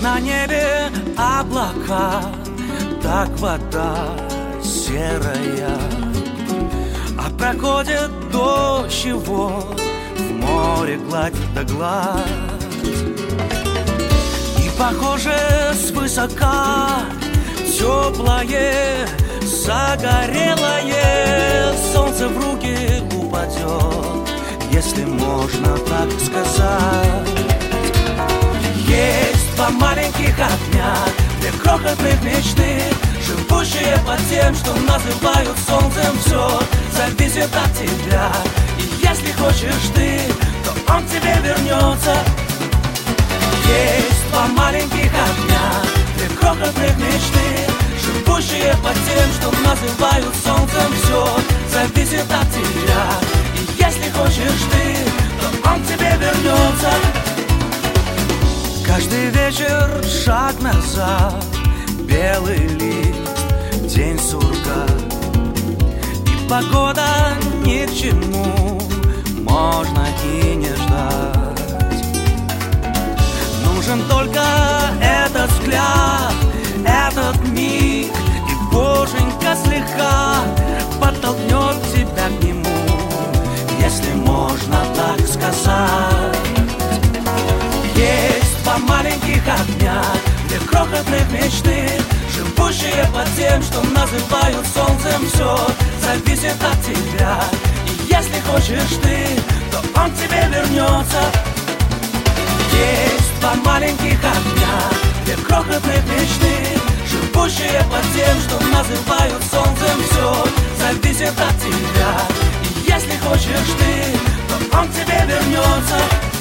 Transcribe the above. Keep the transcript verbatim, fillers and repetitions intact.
на небе облака, так вода серая, а проходит дождь его, в море гладь да гладь. И похоже свысока теплое, загорелое солнце в руки упадет, если можно так сказать. Есть два маленьких огня, две крохотных мечты, живущие под тем, что называют солнцем. Все зависит от тебя, и если хочешь ты, то он тебе вернется. Есть два маленьких огня, две крохотных мечты, живущие под тем, что называют солнцем. Все зависит от тебя, и если хочешь ты, то он тебе вернется. Каждый вечер шаг назад, белый лист, день сурка, и погода ни к чему, можно и не ждать. Нужен только этот взгляд, этот миг, и боженька слегка подтолкнет тебя к нему, если можно так сказать. Есть два маленьких огня, две крохотных мечты, живущие под тем, что называют солнцем. Все зависит от тебя, и если хочешь ты, то он тебе вернется. Есть два маленьких огня, две крохотных мечты, живущие под тем, что называют солнцем. Все зависит от тебя, и если хочешь ты, то он тебе вернется.